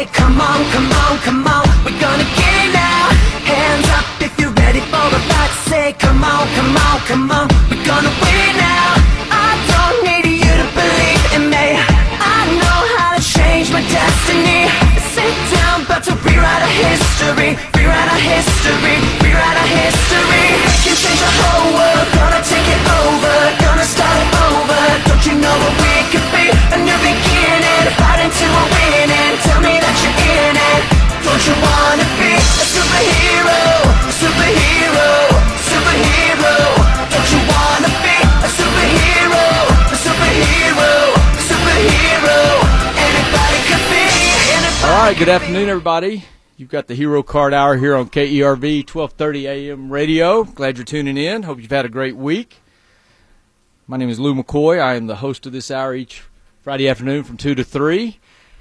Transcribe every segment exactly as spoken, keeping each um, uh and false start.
say, come on, come on, come on, we're gonna get it now. Hands up if you're ready for the fight. Say, come on, come on, come on, we're gonna win it now. I don't need you to believe in me. I know how to change my destiny. Sit down, about to rewrite our history. Rewrite our history, rewrite our history. We can change the whole world, gonna take it over, gonna start it over. Don't you know what we could be? A new beginning, fighting to a winning. Tell me that you're in it. Don't you wanna be a superhero? A superhero, superhero. Don't you wanna be a superhero? A superhero, superhero. Anybody could be. Anybody. All right, good afternoon, everybody. You've got the Hero Card Hour here on K E R V twelve thirty A M radio. Glad you're tuning in. Hope you've had a great week. My name is Lou McCoy. I am the host of this hour each Friday afternoon from two to three.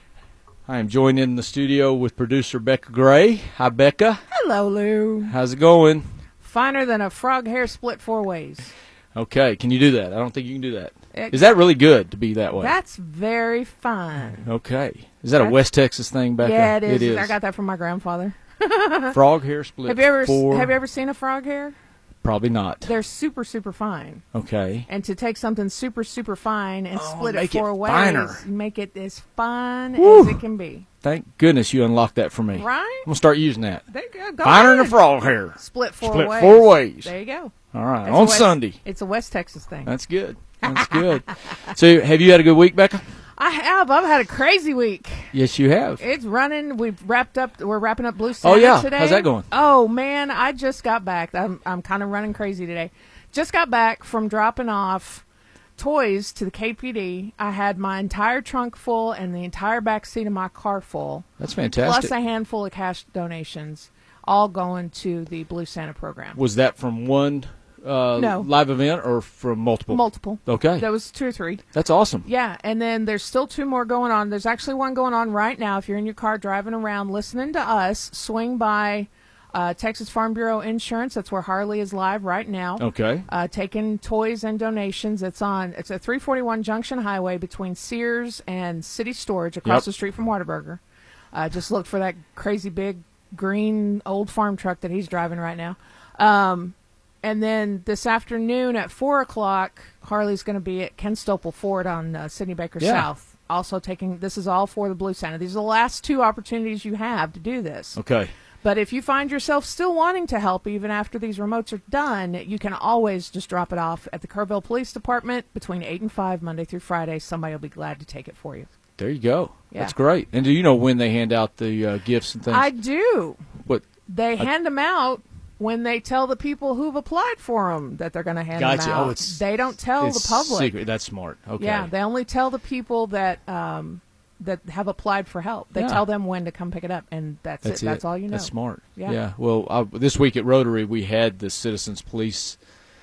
I am joined in the studio with producer Becca Gray. Hi, Becca. Hello, Lou. How's it going? Finer than a frog hair split four ways. Okay, can you do that? I don't think you can do that. It, Is that really good to be that way? That's very fine. Okay. Is that a That's- West Texas thing, Becca? Yeah, it is. It is. I got that from my grandfather. Frog hair split Have you ever four. have you ever seen a frog hair? Probably not. They're super super fine. Okay. And to take something super super fine and Oh, split it make it four ways, finer. make it as fine Woo. as it can be. Thank goodness you unlocked that for me. Right? I'm going to start using that. There you go. Go Finer than a ahead. frog hair. Split four Split ways. four ways. There you go. All right. That's On a West- Sunday. It's a West Texas thing. That's good. That's good. So have you had a good week, Becca? I have. I've had a crazy week. Yes, you have. It's running. We've wrapped up. We're wrapping up Blue Santa Oh, yeah. today. How's that going? Oh man, I just got back. I'm I'm kind of running crazy today. Just got back from dropping off toys to the K P D. I had my entire trunk full and the entire back seat of my car full, That's fantastic. plus a handful of cash donations, all going to the Blue Santa program. Was that from one uh, No. live event or from multiple? Multiple. Okay. There was two or three. That's awesome. Yeah, and then there's still two more going on. There's actually one going on right now. If you're in your car driving around listening to us, swing by uh, Texas Farm Bureau Insurance. That's where Harley is live right now. Okay. Uh, taking toys and donations. It's on. It's at three forty-one Junction Highway between Sears and City Storage across Yep. the street from Whataburger. Uh, just look for that crazy big green old farm truck that he's driving right now. Um, and then this afternoon at four o'clock, Harley's going to be at Ken Stopel Ford on uh, Sidney Baker Yeah. South. Also taking, this is all for the Blue Santa. These are the last two opportunities you have to do this. Okay. But if you find yourself still wanting to help even after these remotes are done, you can always just drop it off at the Kerrville Police Department between eight and five, Monday through Friday. Somebody will be glad to take it for you. There you go. Yeah. That's great. And do you know when they hand out the uh, gifts and things? I do. What? They hand them out when they tell the people who've applied for them that they're going to hand Gotcha. them out. Oh, it's- they don't tell It's the public. secret. That's smart. Okay. Yeah, they only tell the people that um, that have applied for help. They Yeah. tell them when to come pick it up, and that's, That's it. That's all you know. That's smart. Yeah. Well, uh, this week at Rotary, we had the Citizens Police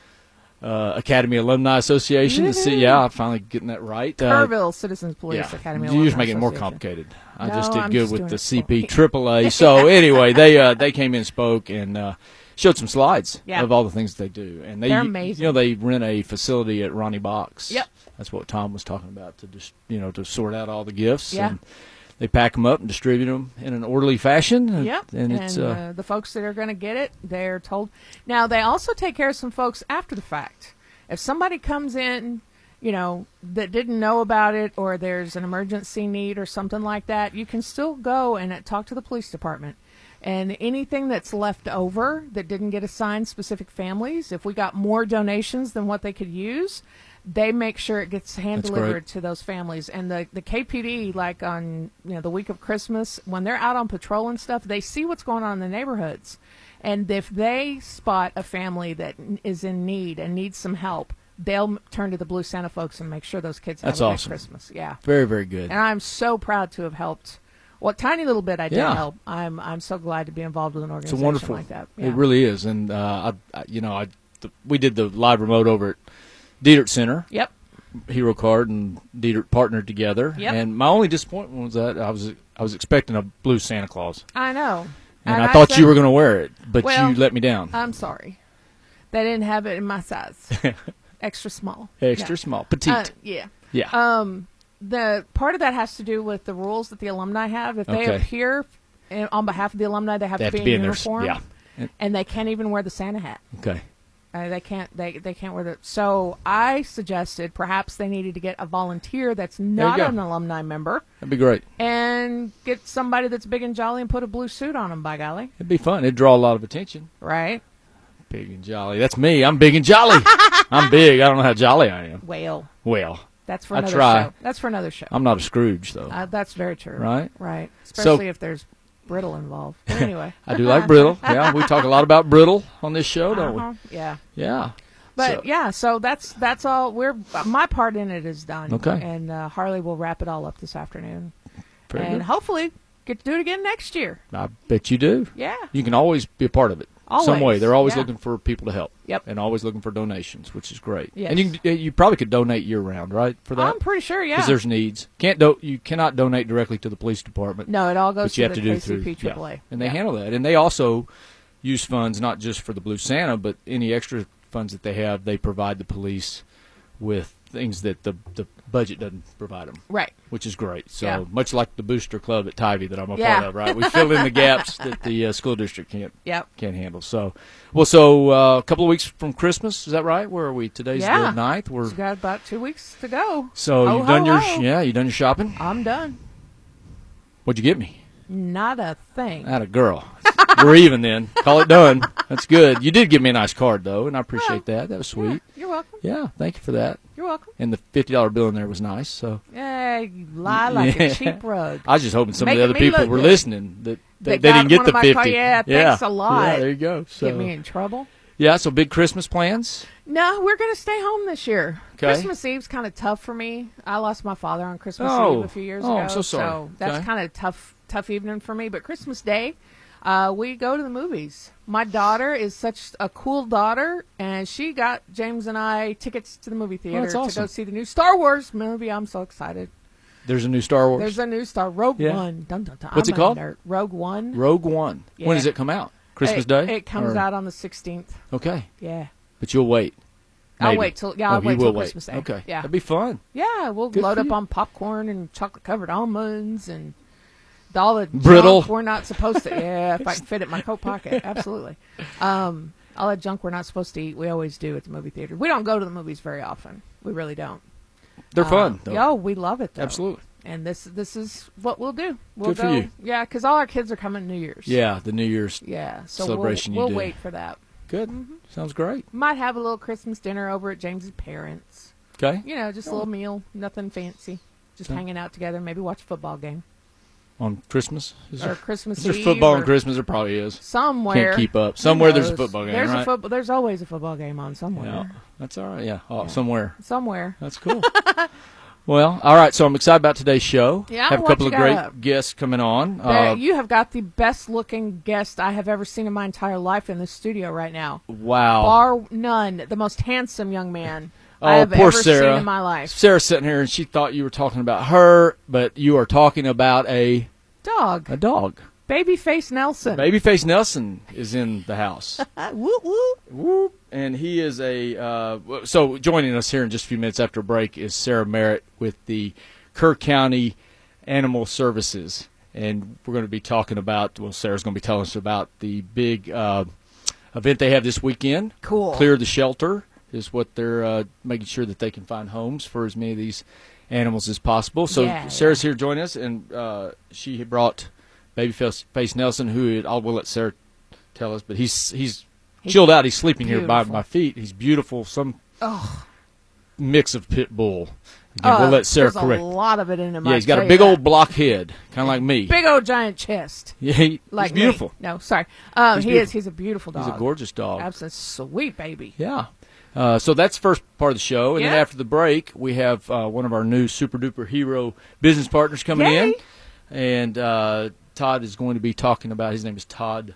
uh, Academy Alumni Association. The ci- Woohoo. yeah, I'm finally getting that right. Uh, Kerrville Citizens Police yeah. Academy. You just Alumni make it more Association. complicated. I No, just did I'm good just with doing the it C for P you. triple A. So anyway, they uh, they came in, spoke, and uh, showed some slides Yeah. of all the things they do. And they, They're amazing. You know, they rent a facility at Ronnie Box. Yep. That's what Tom was talking about to just you know to sort out all the gifts. Yeah. And they pack them up and distribute them in an orderly fashion. and- Yep. And, it's uh, uh, the folks that are going to get it, they're told. Now, they also take care of some folks after the fact. If somebody comes in, you know, that didn't know about it, or there's an emergency need or something like that, you can still go and uh, talk to the police department. And anything that's left over that didn't get assigned specific families, if we got more donations than what they could use, they make sure it gets hand That's delivered great. to those families. And the, the K P D, like on you know the week of Christmas, when they're out on patrol and stuff, they see what's going on in the neighborhoods. And if they spot a family that n- is in need and needs some help, they'll m- turn to the Blue Santa folks and make sure those kids have That's a good awesome. Christmas. Yeah. very, very good. And I'm so proud to have helped. What tiny little bit I did Yeah. help, I'm I'm so glad to be involved with an It's a organization wonderful. like that. It really is. And uh, I, I, you know, I, the, we did the live remote over at Diedert Center. Yep. Hero Card and Diedert partnered together. Yep. And my only disappointment was that I was I was expecting a blue Santa Claus, I know. and, I thought said- you were going to wear it, but Well, you let me down. I'm sorry. They didn't have it in my size. Extra small. Extra Yeah. small, petite. Uh, yeah. yeah. Um, the part of that has to do with the rules that the alumni have. If they Okay. appear in, on behalf of the alumni, they have, They to, have be to be in in their- uniform. yeah. And- And they can't even wear the Santa hat. Okay. Uh, they can't. They they can't wear the. So I suggested perhaps they needed to get a volunteer that's not go. an alumni member, That'd be great. and get somebody that's big and jolly and put a blue suit on them. By golly, It'd be fun. It'd draw a lot of attention. right? Big and jolly. That's me. I'm big and jolly. I'm big. I don't know how jolly I am. Whale. Well, That's for I another try. show. That's for another show. I'm not a Scrooge, though. Uh, that's very true. Right? Right. So- Especially if there's brittle involved. But anyway. I do like brittle. Yeah, we talk a lot about brittle on this show, don't Uh-huh. Yeah. we? Yeah. But So- yeah, so that's that's all. We're my part in it is done. Okay. And uh, Harley will wrap it all up this afternoon, Very and good. hopefully get to do it again next year. I bet you do. Yeah. You can always be a part of it. Some Always, way. They're always yeah. looking for people to help. Yep. And always looking for donations, which is great. Yes. And you can, you probably could donate year round, right? For that, I'm pretty sure. Yeah. because there's needs. Can't do, you cannot donate directly to the police department. no, it all goes but you to have the to do K C P through Triple A. yeah. And they Yeah. handle that. And they also use funds not just for the Blue Santa, but any extra funds that they have, they provide the police with things that the the budget doesn't provide them, Right. which is great. So Yeah. much like the Booster Club at Tybee that I'm a Yeah. part of, right? We fill in the gaps that the uh, school district can't Yep. can't handle. So, well, so uh, a couple of weeks from Christmas, is that right? Where are we? Today's Yeah. the ninth. We're We've got about two weeks to go. so Ho, you've ho, done your ho. yeah, you done your shopping. I'm done. What'd you get me? Not a thing. At a girl. We're even then. Call it done. That's good. You did give me a nice card though, and I appreciate that. That was Yeah, sweet. you're welcome. Yeah, thank you for that. You're welcome. And the fifty dollar bill in there was nice. So Yeah, you lie like Yeah. a cheap rug. I was just hoping some of the Making other me people look were good. listening that they, That they got didn't get one the of my fifty. card- yeah, thanks a lot. Yeah, there you go. So Get me in trouble. yeah, so big Christmas plans. No, we're going to stay home this year. Okay. Christmas Eve's kind of tough for me. I lost my father on Christmas Oh. Eve a few years Oh, ago. I'm so sorry. that's Okay. kind of tough tough evening for me. But Christmas Day, uh, we go to the movies. My daughter is such a cool daughter, and she got James and I tickets to the movie theater that's to awesome. go see the new Star Wars movie. I'm so excited. There's a new Star Wars. There's a new Star Rogue Yeah. One. Dun, dun, dun. What's I'm it called? a nerd. Rogue One. Rogue One. Yeah. When does it come out? Christmas it, Day? It comes Or- out on the sixteenth. Okay. Yeah. But you'll wait. I'll Maybe. wait till yeah. Oh, I'll you wait will till wait. Christmas Day. Okay. Yeah. That'd be fun. Yeah, we'll Good load for up you. on popcorn and chocolate covered almonds and all the Brittle. junk we're not supposed to. Yeah, if I can fit it in my coat pocket, absolutely. Um, all that junk we're not supposed to eat, we always do at the movie theater. We don't go to the movies very often. We really don't. They're Um, fun. Though. Yo, we love it though. Absolutely. And this this is what we'll do. We'll Good for go, you. Yeah, because all our kids are coming New Year's. Yeah, the New Year's. Yeah. So Celebration you we'll, we'll do. wait for that. Good. Mm-hmm. Sounds great. Might have a little Christmas dinner over at James's parents. Okay. You know, just a little meal, nothing fancy. Just Okay. hanging out together, maybe watch a football game. On Christmas? Is Or there, Christmas if there's Eve football or on Christmas? There probably is. somewhere. Can't keep up. Who Somewhere there's a knows? football game, There's right? a football. There's always a football game on somewhere. Yeah. That's all right. Yeah. Oh, Yeah. somewhere. Somewhere. That's cool. Well, all right. So I'm excited about today's show. Yeah, Have a what couple you of great got? guests coming on. There- Uh, you have got the best looking guest I have ever seen in my entire life in the studio right now. wow. Bar none. The most handsome young man I Oh, have poor ever Sarah. seen in my life. Sarah's sitting here and she thought you were talking about her, but you are talking about a Dog. a dog. Babyface Nelson. Babyface Nelson is in the house. Uh, whoop, whoop. Whoop. And he is a uh, w- so joining us here in just a few minutes after break is Sarah Merritt with the Kerr County Animal Services, and we're going to be talking about. Well, Sarah's going to be telling us about the big uh, event they have this weekend. Cool. Clear the Shelter is what they're uh, making sure that they can find homes for as many of these animals as possible. So Yeah, Sarah's here joining us, and uh, she had brought Babyface Face Nelson, who I will let Sarah tell us, but he's he's, He's chilled out. He's sleeping here by beautiful. my feet. He's beautiful. Some Oh, mix of pit bull. Again, we'll let Sarah there's correct. a lot of it in him. Yeah, I he's got tell a you big that. old block head, kind of like me. big old giant chest. Yeah, he, Like he's me. beautiful. No, sorry. Um, He's he beautiful. is. He's a beautiful dog. He's a gorgeous dog. Absolutely sweet baby. Yeah. Uh, so that's the first part of the show, and then Yeah. after the break, we have uh, one of our new super duper hero business partners coming Yay. in, and uh, Todd is going to be talking about. His name is Todd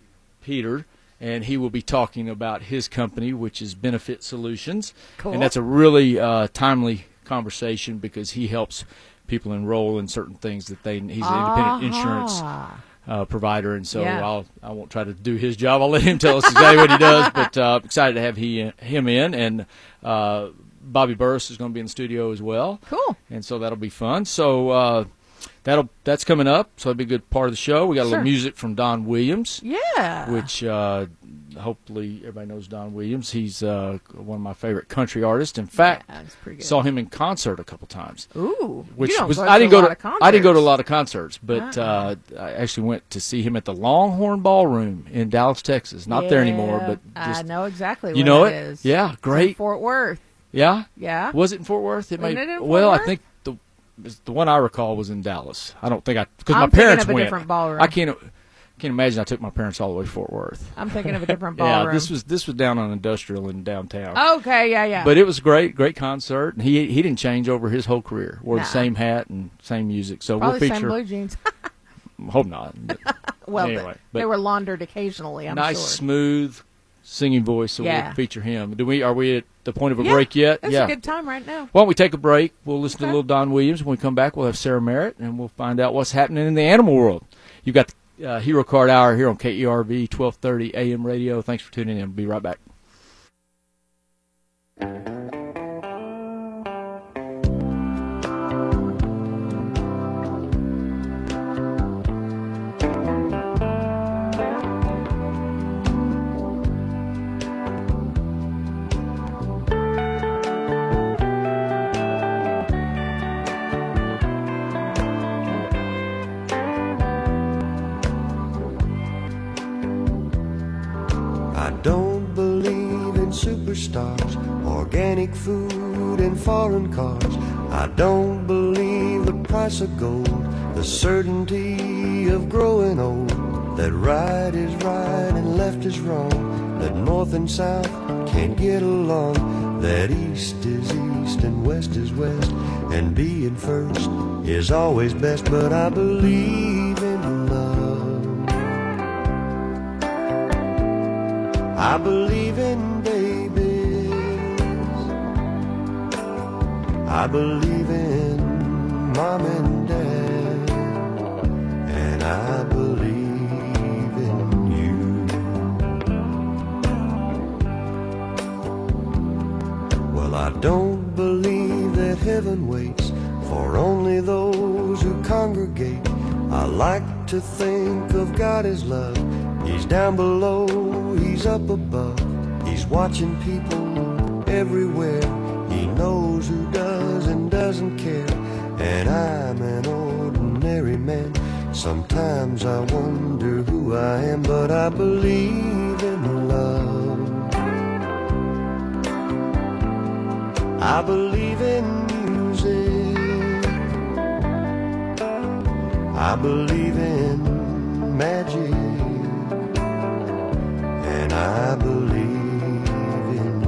Peter, and he will be talking about his company, which is Benefit Solutions, Cool. and that's a really uh, timely conversation because he helps people enroll in certain things that they. He's an independent insurance Ah. uh, provider, and so Yeah. I'll I won't try to do his job. I'll let him tell us exactly what he does. But uh, excited to have he him in, and uh, Bobby Burris is going to be in the studio as well. Cool. And so that'll be fun. So uh, that'll that's coming up. So that'll be a good part of the show. We got a Sure. little music from Don Williams, Yeah. which uh, hopefully everybody knows Don Williams. He's uh, one of my favorite country artists. In fact, Yeah, that's pretty good. saw him in concert a couple times. Ooh. Which you don't was go I to didn't a go lot to of concerts. I didn't go to a lot of concerts, but Uh-uh. uh, I actually went to see him at the Longhorn Ballroom in Dallas, Texas. Not there anymore, Yeah, but just, I know exactly you where know that it. is. Yeah, It's in great. Fort Worth. Yeah, Yeah. was it in Fort Worth? It Wasn't may. it in Fort well, I Worth? think the the one I recall was in Dallas. I don't think I because my I'm thinking parents of a went. different ballroom. I can't can't imagine I took my parents all the way to Fort Worth. I'm thinking of a different ballroom. Yeah, this was this was down on Industrial in downtown. Okay, yeah, yeah. But it was great, great concert. And he he didn't change over his whole career. Wore Nah. the same hat and same music. So Probably we'll same feature. blue jeans. Hope not. But well, anyway, they, they but were laundered occasionally, I'm nice, sure. smooth singing voice. So Yeah. we'll feature him. Do we? Are we at the point of a Yeah, break yet? It's yeah. a good time right now. Why don't we take a break? We'll listen to Okay. a little Don Williams. When we come back, we'll have Sarah Merritt, and we'll find out what's happening in the animal world. You've got the uh, Hero Card Hour here on K E R V, twelve thirty A M radio. Thanks for tuning in. We'll be right back. I don't believe in superstars, organic food and foreign cars. I don't believe the price of gold, the certainty of growing old, that right is right and left is wrong, that north and south can't get along, that east is east and west is west, and being first is always best. But I believe in love. I believe in babies. I believe in mom and dad. And I believe in you. Well, I don't believe that heaven waits for only those who congregate. I like to think of God as love. He's down below, he's up above. He's watching people everywhere. He knows who does and doesn't care. And I'm an ordinary man. Sometimes I wonder who I am, but I believe in love. I believe in music. I believe in magic. And I believe in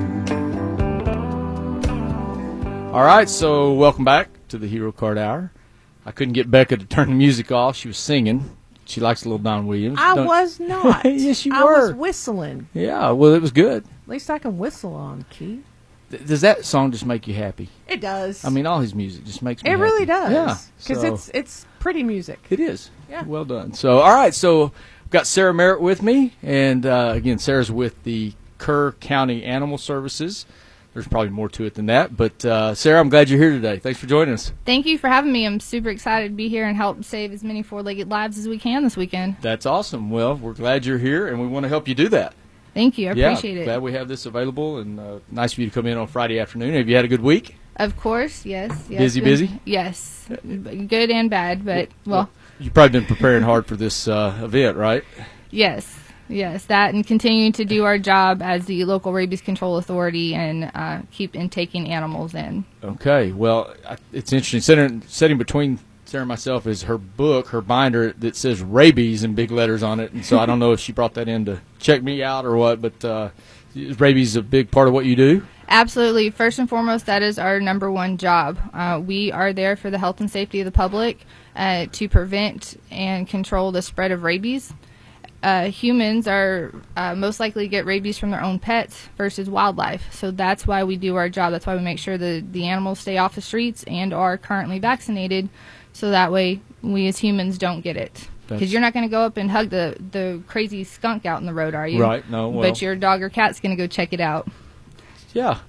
you. All right, so welcome back to the Hero Card Hour. I couldn't get Becca to turn the music off. She was singing. She likes a little Don Williams. I Don't- was not. Yes, you I were. was whistling. Yeah, well, it was good. At least I can whistle on key. Th- Does that song just make you happy? It does. I mean, all his music just makes me it happy. really does. Yeah, Because so- it's it's pretty music. It is. Yeah. Well done. So, all right. So, I've got Sarah Merritt with me. And, uh, again, Sarah's with the Kerr County Animal Services. There's probably more to it than that. But, uh, Sarah, I'm glad you're here today. Thanks for joining us. Thank you for having me. I'm super excited to be here and help save as many four-legged lives as we can this weekend. That's awesome. Well, we're glad you're here, and we want to help you do that. Thank you. I yeah, appreciate it. Glad we have this available, and uh, nice for you to come in on Friday afternoon. Have you had a good week? Of course, yes. yes Busy, been- busy? Yes. Good and bad, but, well, You've probably been preparing hard for this uh, event, right? yes. Yes, that and continuing to do our job as the local rabies control authority and uh, keep intaking animals in. Okay. Well, I, it's interesting. Sitting, sitting between Sarah and myself is her book, her binder that says rabies in big letters on it. And so I don't know if she brought that in to check me out or what, but uh, is rabies a big part of what you do? Absolutely. First and foremost, that is our number one job. Uh, we are there for the health and safety of the public uh, to prevent and control the spread of rabies. Uh, humans are uh, most likely to get rabies from their own pets versus wildlife. So that's why we do our job. That's why we make sure that the animals stay off the streets and are currently vaccinated, so that way we as humans don't get it. That's- Because you're not going to go up and hug the, the crazy skunk out in the road, are you? Right. No, well. But your dog or cat's going to go check it out. Yeah.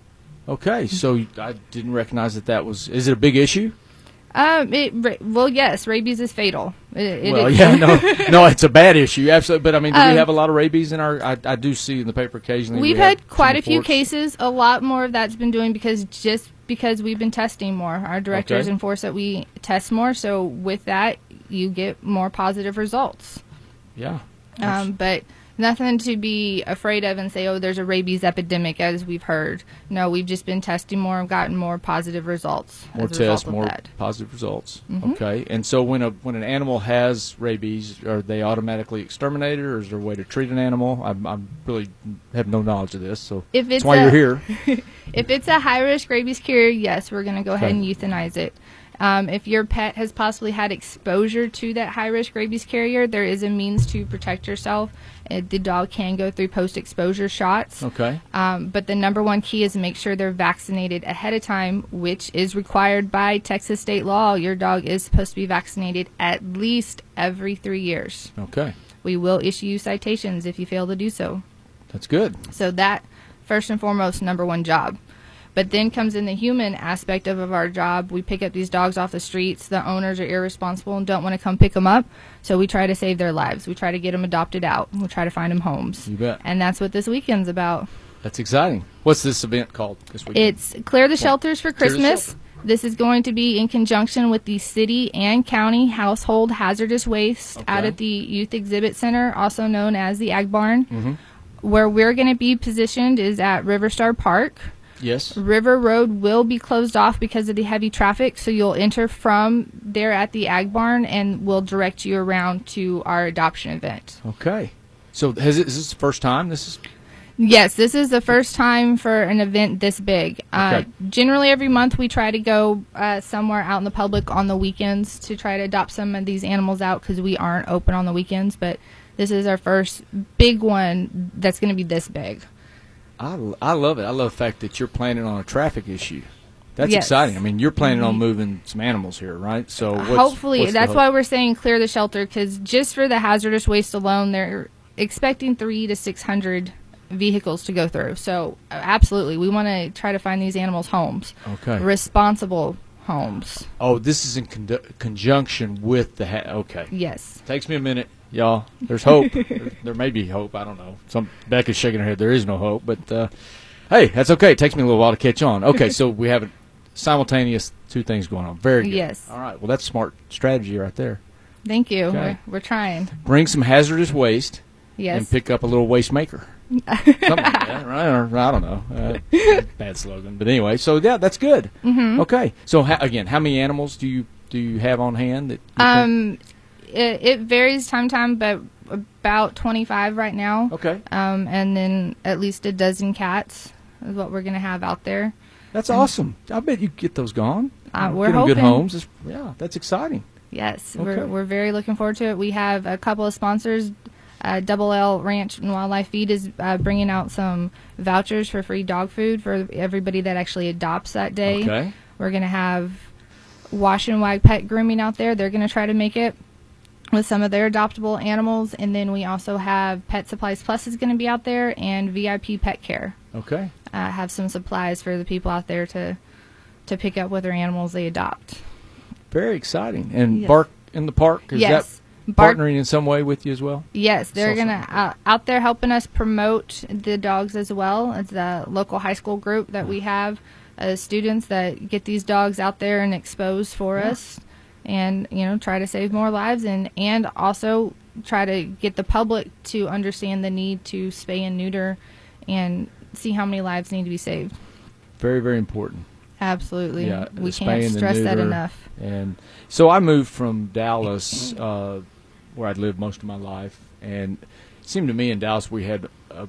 Okay, so you- I didn't recognize that that was. Is it a big issue? Um, it, ra- well, yes, rabies is fatal. It, it Well, is. yeah, no, no, it's a bad issue, absolutely. But I mean, do Um, we have a lot of rabies in our? I, I do see in the paper occasionally. We've we have had quite some a few reports. cases. A lot more of that's been doing because just because we've been testing more. Our directors Okay. enforce that we test more. So with that, you get more positive results. Yeah. Um, but nothing to be afraid of and say, oh, there's a rabies epidemic, as we've heard. No, we've just been testing more and gotten more positive results. More as a result tests, of more that. positive results. Mhm. Okay, and so when a when an animal has rabies, are they automatically exterminated, or is there a way to treat an animal? I'm, I'm really have no knowledge of this, so If that's it's why a, you're here. If it's a high-risk rabies carrier, yes, we're going to go ahead Okay. and euthanize it. Um, if your pet has possibly had exposure to that high-risk rabies carrier, there is a means to protect yourself. Uh, the dog can go through post-exposure shots. Okay, Um, but the number one key is to make sure they're vaccinated ahead of time, which is required by Texas state law. Your dog is supposed to be vaccinated at least every three years. okay, We will issue you citations if you fail to do so. that's good. So that, first and foremost, number one job. But then comes in the human aspect of, of our job. We pick up these dogs off the streets. The owners are irresponsible and don't want to come pick them up. So we try to save their lives. We try to get them adopted out. We try to find them homes. You bet. And that's what this weekend's about. That's exciting. What's this event called this week? It's Clear the Shelters for Clear the Christmas. Shelter. This is going to be in conjunction with the city and county household hazardous waste out Okay. at the Youth Exhibit Center, also known as the Ag Barn. Mhm. Where we're going to be positioned is at Riverstar Park. Yes. River Road will be closed off because of the heavy traffic, so you'll enter from there at the Ag Barn, and we'll direct you around to our adoption event. Okay. So has it, is this the first time? This is Yes, this is the first time for an event this big. Uh, Okay. Generally, every month we try to go uh, somewhere out in the public on the weekends to try to adopt some of these animals out because we aren't open on the weekends, but this is our first big one that's going to be this big. I, I love it. I love the fact that you're planning on a traffic issue. That's Yes. exciting. I mean, you're planning on Mhm. moving some animals here, right? So what's, Hopefully, what's the that's hope? why we're saying clear the shelter, because just for the hazardous waste alone, they're expecting three to six hundred vehicles to go through. So uh, absolutely, we want to try to find these animals homes, Okay. responsible homes. Oh, this is in con- conjunction with the. Ha- okay. Yes. Takes me a minute, y'all. There's hope. there, there may be hope. I don't know. Some Becca's shaking her head. There is no hope, but uh, hey, that's okay. It takes me a little while to catch on. Okay, so we have a simultaneous two things going on. Very good. Yes. All right. Well, that's smart strategy right there. Thank you. Okay. We're, we're trying. Bring some hazardous waste Yes. and pick up a little waste maker. Something like that, right? Or, I don't know. Uh, bad slogan, but anyway. So yeah, that's good. Mhm. Okay. So ha- again, how many animals do you do you have on hand? That you think- Um, it, it varies time to time, but about twenty-five right now. Okay. Um, and then at least a dozen cats is what we're gonna have out there. That's awesome. I bet you get those gone. Uh, You we're get them good hoping. homes. It's- yeah, that's exciting. Yes, Okay. we're we're very looking forward to it. We have a couple of sponsors. Uh, Double L Ranch and Wildlife Feed is uh, bringing out some vouchers for free dog food for everybody that actually adopts that day. Okay. We're going to have Wash and Wag Pet Grooming out there. They're going to try to make it with some of their adoptable animals. And then we also have Pet Supplies Plus is going to be out there, and V I P Pet Care. Okay. Uh, have some supplies for the people out there to to pick up with their animals they adopt. Very exciting. And Yes. Bark in the Park, is Yes. that Bark- partnering in some way with you as well? Yes, they're Saw gonna something. uh, out there helping us promote the dogs as well. It's the local high school group that we have, uh, students that get these dogs out there and exposed for Yeah. us, and you know try to save more lives and and also try to get the public to understand the need to spay and neuter, and see how many lives need to be saved. Very, very important. Absolutely, Yeah, we the can't spay and the stress that neuter. enough. And so I moved from Dallas, uh, where I'd lived most of my life, and it seemed to me in Dallas we had a,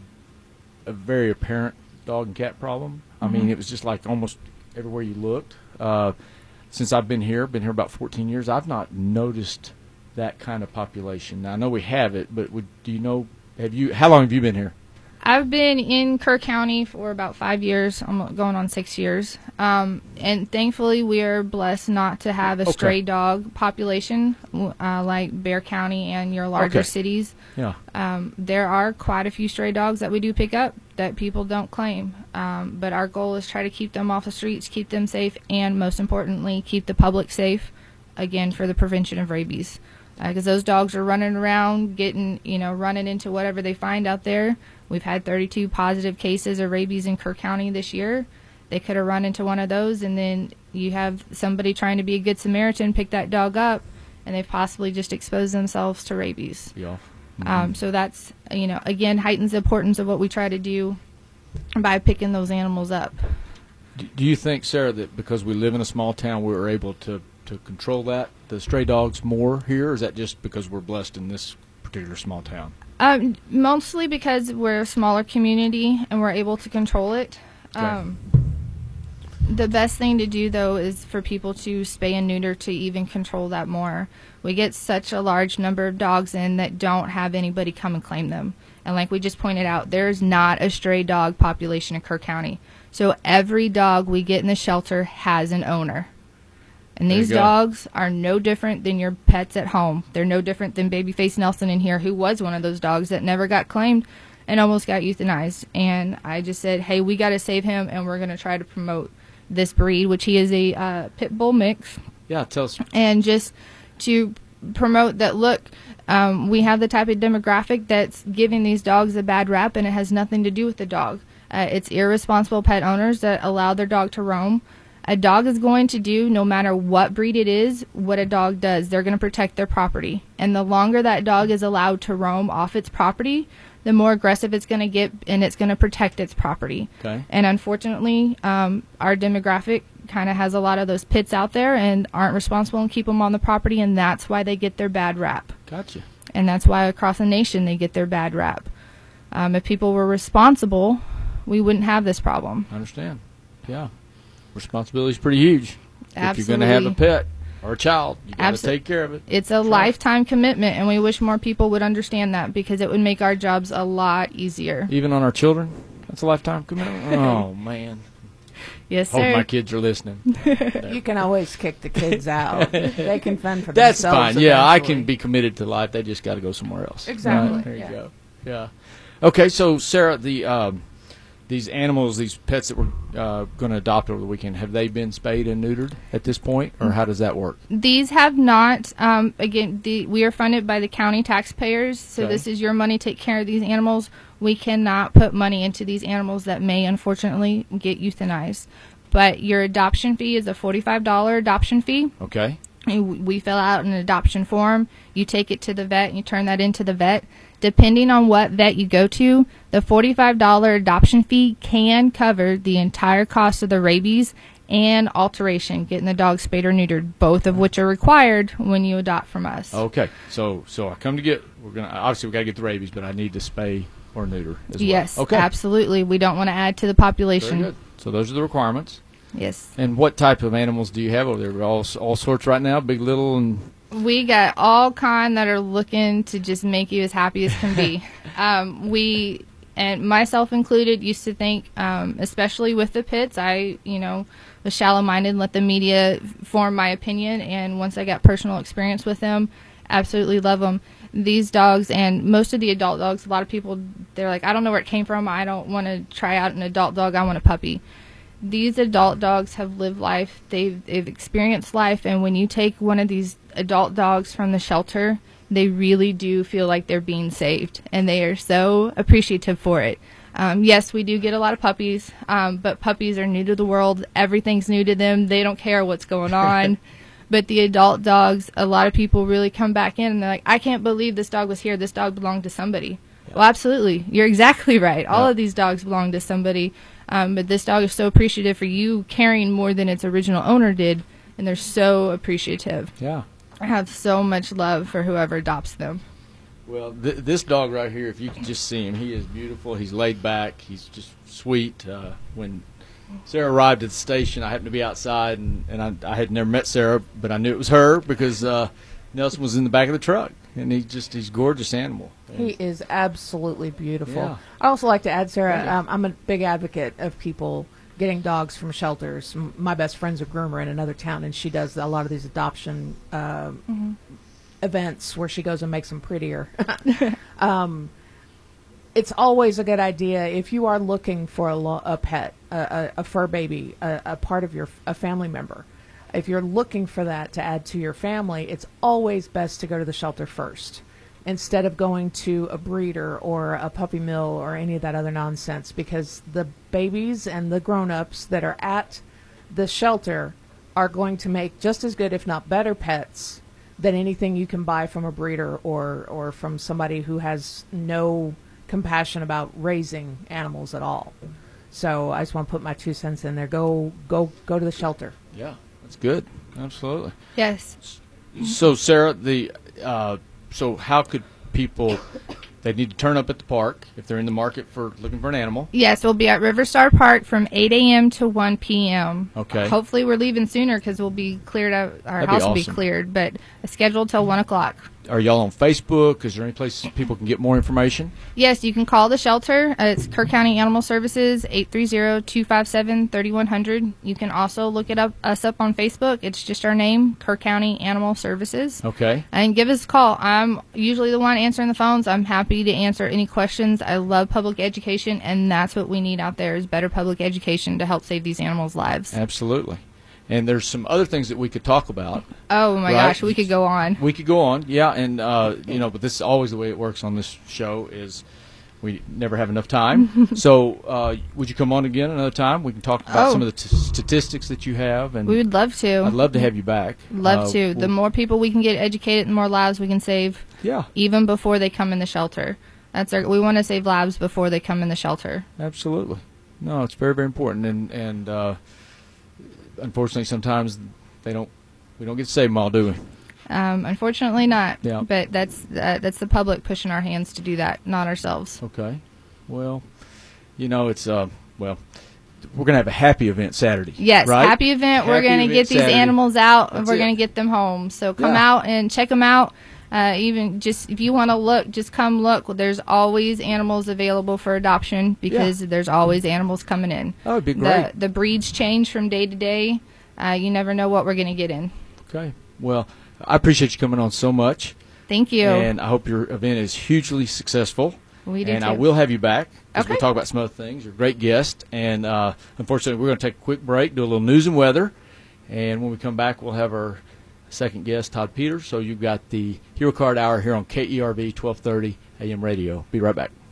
a very apparent dog and cat problem. I mean, Mhm. it was just like almost everywhere you looked. Uh, since I've been here, been here about fourteen years, I've not noticed that kind of population. Now, I know we have it, but would, do you know? Have you? How long have you been here? I've been in Kerr County for about five years. I'm going on six years. Um, and thankfully, we are blessed not to have a Okay. stray dog population uh, like Bear County and your larger Okay. cities. Yeah. Um, there are quite a few stray dogs that we do pick up. that people don't claim. Um, but our goal is try to keep them off the streets, keep them safe, and most importantly, keep the public safe, again, for the prevention of rabies. Because uh, those dogs are running around, getting, you know, running into whatever they find out there. We've had thirty-two positive cases of rabies in Kerr County this year. They could have run into one of those, and then you have somebody trying to be a good Samaritan pick that dog up, and they've possibly just exposed themselves to rabies. Yeah. Mm-hmm. Um, so that's, you know, again, heightens the importance of what we try to do by picking those animals up. Do, do you think, Sarah, that because we live in a small town, we were able to, to control that, the stray dogs, more here, or is that just because we're blessed in this particular small town? Um, mostly because we're a smaller community and we're able to control it. Okay. Um, the best thing to do, though, is for people to spay and neuter to even control that more. We get such a large number of dogs in that don't have anybody come and claim them. And like we just pointed out, there's not a stray dog population in Kerr County. So every dog we get in the shelter has an owner. And There you these go. dogs are no different than your pets at home. They're no different than Babyface Nelson in here, who was one of those dogs that never got claimed and almost got euthanized. And I just said, hey, we got to save him, and we're going to try to promote this breed, which he is a uh, pit bull mix. Yeah, tell us. And just to promote that, look, um, we have the type of demographic that's giving these dogs a bad rap, and it has nothing to do with the dog. Uh, it's irresponsible pet owners that allow their dog to roam. A dog is going to do, no matter what breed it is, what a dog does. They're going to protect their property. And the longer that dog is allowed to roam off its property, the more aggressive it's going to get, and it's going to protect its property. Okay. And unfortunately, um, our demographic kind of has a lot of those pits out there and aren't responsible and keep them on the property, and that's why they get their bad rap. Gotcha. And that's why across the nation they get their bad rap. Um, if people were responsible, we wouldn't have this problem. I understand. Yeah. Responsibility is pretty huge. Absolutely. If you're going to have a pet or a child, you got to Absol- take care of it. It's a Try. lifetime commitment, and we wish more people would understand that, because it would make our jobs a lot easier. Even on our children? That's a lifetime commitment? Oh, man. Yes, Hope sir. my kids are listening. You can always kick the kids out. They can fend for That's themselves. fine. Yeah, I eventually. can be committed to life. They just got to go somewhere else. Exactly, Right, there you yeah. go. Yeah. Okay, so Sarah, the um, these animals, these pets that we're uh, going to adopt over the weekend, have they been spayed and neutered at this point, or how does that work? These have not. Um, again, the, we are funded by the county taxpayers, so Okay. this is your money. Take care of these animals. We cannot put money into these animals that may, unfortunately, get euthanized. But your adoption fee is a forty-five dollars adoption fee. Okay. We fill out an adoption form. You take it to the vet, and you turn that into the vet. Depending on what vet you go to, the forty-five dollars adoption fee can cover the entire cost of the rabies and alteration, getting the dog spayed or neutered, both of which are required when you adopt from us. Okay. So so I come to get, we're gonna obviously we got to get the rabies, but I need to spay or neuter as well. Yes, Okay. absolutely. We don't want to add to the population. Very good. So those are the requirements. Yes. And what type of animals do you have over there? All all sorts right now, big, little, and We got all kind that are looking to just make you as happy as can be. um, we, and myself included, used to think, um, especially with the pits, I, you know, was shallow-minded and let the media form my opinion. And once I got personal experience with them, absolutely love them. These dogs, and most of the adult dogs, a lot of people, they're like, I don't know where it came from. I don't want to try out an adult dog. I want a puppy. These adult dogs have lived life. They've, they've experienced life. And when you take one of these adult dogs from the shelter, they really do feel like they're being saved. And they are so appreciative for it. Um, yes, we do get a lot of puppies, um, but puppies are new to the world. Everything's new to them. They don't care what's going on. But the adult dogs, a lot of people really come back in and they're like, I can't believe this dog was here. This dog belonged to somebody. Yeah. Well, absolutely. You're exactly right. All Yeah. of these dogs belong to somebody. Um, but this dog is so appreciative for you caring more than its original owner did. And they're so appreciative. yeah. I have so much love for whoever adopts them. Well, th- this dog right here, if you can just see him, he is beautiful. He's laid back. He's just sweet. Uh, when Sarah arrived at the station, I happened to be outside, and, and I, I had never met Sarah, but I knew it was her because uh, Nelson was in the back of the truck, and he just he's a gorgeous animal. He is absolutely beautiful. Yeah. I also like to add, Sarah, Thank you. um, I'm a big advocate of people getting dogs from shelters. M- My best friend's a groomer in another town, and she does a lot of these adoption um, Mm-hmm. events where she goes and makes them prettier. um, it's always a good idea if you are looking for a, lo- a pet, a, a, a fur baby, a, a part of your a family member. If you're looking for that to add to your family, it's always best to go to the shelter first instead of going to a breeder or a puppy mill or any of that other nonsense, because the babies and the grown-ups that are at the shelter are going to make just as good, if not better, pets than anything you can buy from a breeder or, or from somebody who has no compassion about raising animals at all. So I just want to put my two cents in there. Go, go, go to the shelter. Yeah, that's good. Absolutely. Yes. So, Sarah, the uh, so how could people? They need to turn up at the park if they're in the market for looking for an animal. Yes, we'll be at Riverstar Park from eight a.m. to one p.m. Okay. Hopefully we're leaving sooner because we'll be cleared out. Our That'd be house will be awesome. cleared, but scheduled till one o'clock. Are y'all on Facebook? Is there any place people can get more information? Yes, you can call the shelter. Uh, it's Kerr County Animal Services, eight three zero, two five seven, three one zero zero. You can also look it up us up on Facebook. It's just our name, Kerr County Animal Services. Okay. And give us a call. I'm usually the one answering the phones. I'm happy to answer any questions. I love public education, and that's what we need out there is better public education to help save these animals' lives. Absolutely. And there's some other things that we could talk about. Oh, my Right. gosh, we could go on. We could go on, yeah, and uh, you know, but this is always the way it works on this show is we never have enough time. So, uh, would you come on again another time? We can talk about Oh. some of the t- statistics that you have, and We would love to. I'd love to have you back. Love Uh, to. The we'll- more people we can get educated, the more lives we can save, yeah, even before they come in the shelter. That's our. We want to save lives before they come in the shelter. absolutely. No, it's very, very important, and and uh, unfortunately, sometimes they don't. We don't get to save them all, do we? Um, unfortunately, not. Yeah. But that's uh, that's the public pushing our hands to do that, not ourselves. Okay. Well, you know, it's uh, well, we're gonna have a happy event Saturday. Yes, right? happy event. We're Happy going to event get these Saturday. animals out, and That's we're it. going to get them home. So come Yeah. out and check them out. Uh, even just if you want to look, just come look. There's always animals available for adoption because there's always animals coming in. That would be great. The the breeds change from day to day. Uh, you never know what we're going to get in. Okay. Well, I appreciate you coming on so much, Thank you. and I hope your event is hugely successful. We do and too. I will have you back because Okay. we'll talk about some other things. You're a great guest, and uh, unfortunately, we're going to take a quick break, do a little news and weather, and when we come back, we'll have our second guest, Todd Peters. So you've got the Hero Card Hour here on K E R V twelve thirty A M radio. Be right back.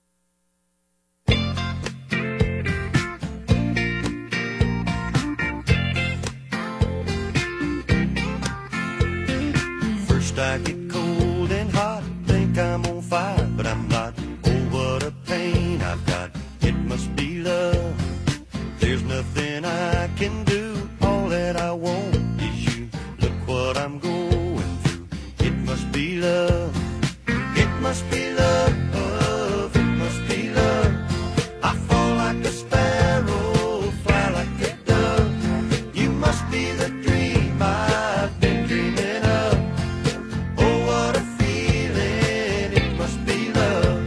First I get cold and hot, think I'm on fire, but I'm not. Oh, what a pain I've got. It must be love. There's nothing I can do. All that I want is you. Look what I'm going through. It must be love. It must be love. It must be love. I fall like a sparrow, fly like a dove. You must be the dream I've been dreaming of. Oh, what a feeling, it must be love.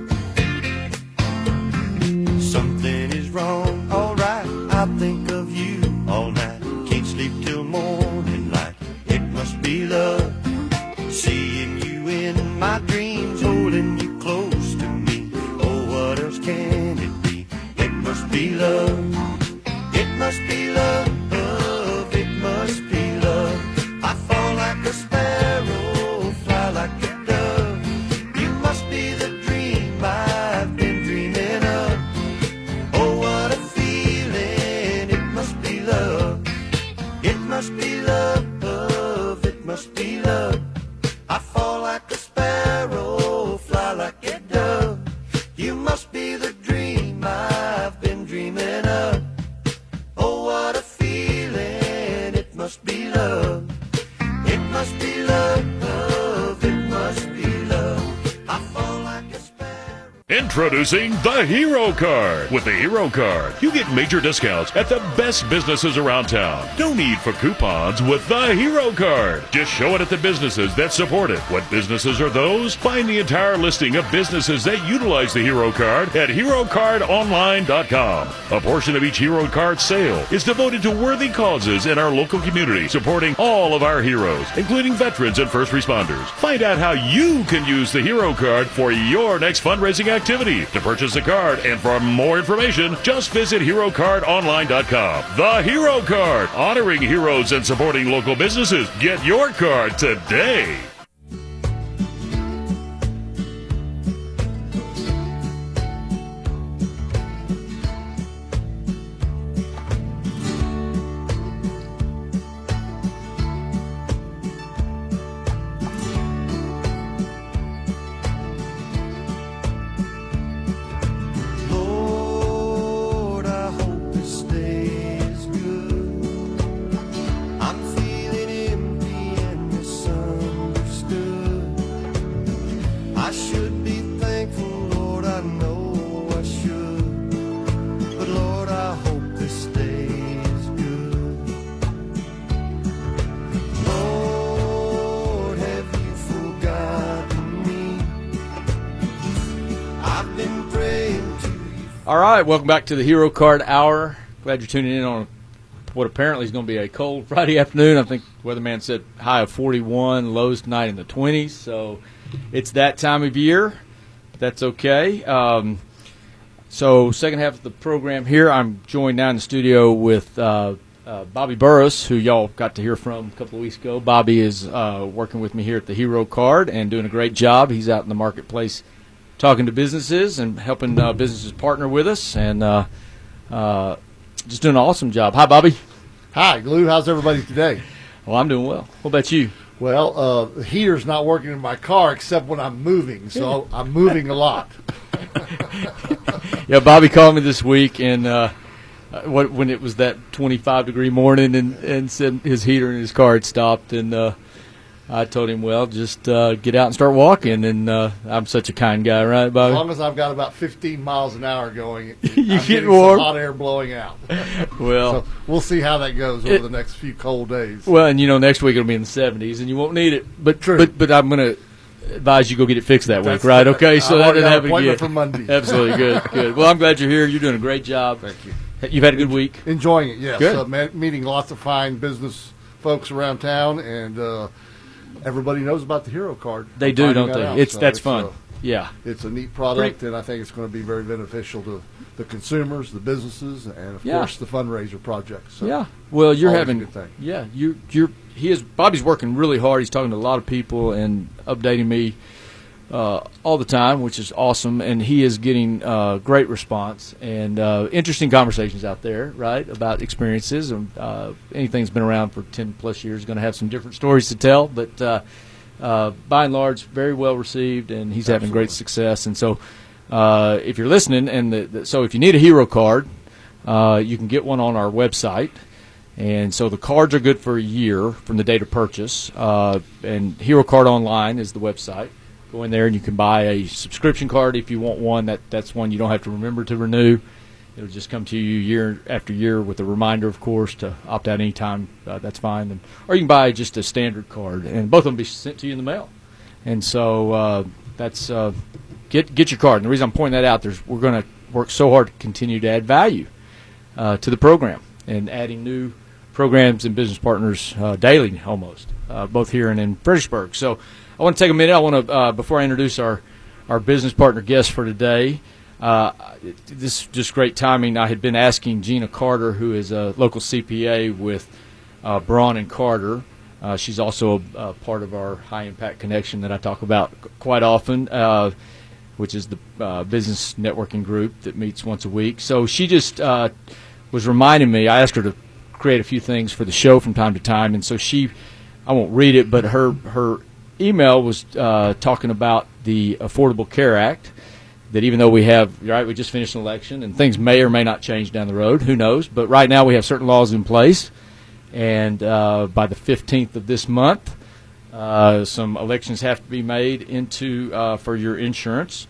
Something is wrong, alright, I think of you all night. Can't sleep till morning light, it must be love. Seeing you in my dreams, holding you close to me. Oh, what else can it be? It must be love. It must be love. It must be love. I fall like a sparrow, fly like a dove. You must be the dream I've been dreaming of. Oh, what a feeling. It must be love. It must be love. It must be love. I fall like a sparrow, fly like a dove. You must be the dream I've been dreaming of. Oh, what a feeling. It must be love. It must be love. It must be love. I fall like a sparrow. Introducing the Hero Card. With the Hero Card, you get major discounts at the best businesses around town. No need for coupons with the Hero Card. Just show it at the businesses that support it. What businesses are those? Find the entire listing of businesses that utilize the Hero Card at hero card online dot com. A portion of each Hero Card sale is devoted to worthy causes in our local community, supporting all of our heroes, including veterans and first responders. Find out how you can use the Hero Card for your next fundraising activity. To purchase a card and for more information, just visit hero card online dot com. The Hero Card, honoring heroes and supporting local businesses. Get your card today. Lord, I hope this day is good. I'm feeling empty and misunderstood. I should be thankful, Lord, I know I should. But Lord, I hope this day is good. Lord, have you forgotten me? I've been praying to you. All right, welcome back to the Hero Card Hour. Glad you're tuning in on what apparently is going to be a cold Friday afternoon. I think weatherman said high of forty-one, lows tonight in the twenties. So it's that time of year. That's okay. Um, so second half of the program here, I'm joined now in the studio with uh, uh, Bobby Burris, who y'all got to hear from a couple of weeks ago. Bobby is uh, working with me here at the Hero Card and doing a great job. He's out in the marketplace talking to businesses and helping uh, businesses partner with us, and uh, uh, just doing an awesome job. Hi, Bobby. Hi, Lou. How's everybody today? Well, I'm doing well. What about you? Well, uh, the heater's not working in my car except when I'm moving, so I'm moving a lot. Yeah, Bobby called me this week, and uh, what, when it was that twenty-five degree morning, and, and said his heater in his car had stopped, and uh, I told him, well, just uh, get out and start walking, and uh, I'm such a kind guy, right, As Bobby? long as I've got about fifteen miles an hour going, You I'm get getting warm? some hot air blowing out. Well, So we'll see how that goes over It- the next few cold days. well, and you know, next week it'll be in the seventies, and you won't need it. But True. but but I'm gonna advise you go get it fixed that That's- week, right? Okay, so I've that already didn't got an happen appointment again. for Monday. Absolutely good, good. Well, I'm glad you're here. You're doing a great job. Thank you. You've had a good week. Enjoying it, yes. Good. Uh, ma- meeting lots of fine business folks around town, and uh, everybody knows about the Hero Card. They I'm do, finding don't that they? out. It's So that's fun. uh, Yeah. It's a neat product, and I think it's going to be very beneficial to the consumers, the businesses, and of Yeah. course the fundraiser projects. So Yeah. Well, you're always a having. good thing. Yeah. You you're he is Bobby's working really hard. He's talking to a lot of people and updating me uh, all the time, which is awesome. And he is getting uh, great response and uh, interesting conversations out there, right, about experiences. And uh, anything that's been around for ten plus years is going to have some different stories to tell. But uh, uh, by and large, very well received, and he's having great success. And so, uh, if you're listening, and the, the, so if you need a Hero Card, uh, you can get one on our website. And so the cards are good for a year from the date of purchase. Uh, and Hero Card Online is the website. Go in there and you can buy a subscription card if you want one. That that's one you don't have to remember to renew. It'll just come to you year after year with a reminder, of course, to opt out anytime. Uh, that's fine. And, or you can buy just a standard card, and both of them be sent to you in the mail. And so uh, that's uh, get get your card. And the reason I'm pointing that out, there's we're going to work so hard to continue to add value uh, to the program and adding new programs and business partners uh, daily, almost, uh, both here and in Fredericksburg. So I want to take a minute. I want to uh, before I introduce our our business partner guest for today. Uh, this is just great timing. I had been asking Gina Carter, who is a local C P A with uh, Braun and Carter. Uh, she's also a, a part of our High Impact Connection that I talk about quite often, uh, which is the uh, business networking group that meets once a week. So she just uh, was reminding me. I asked her to create a few things for the show from time to time, and so she, I won't read it, but her her email was uh, talking about the Affordable Care Act. That even though we have, right, we just finished an election, and things may or may not change down the road, who knows? But right now we have certain laws in place, and uh, by the fifteenth of this month, uh, some elections have to be made into uh, for your insurance,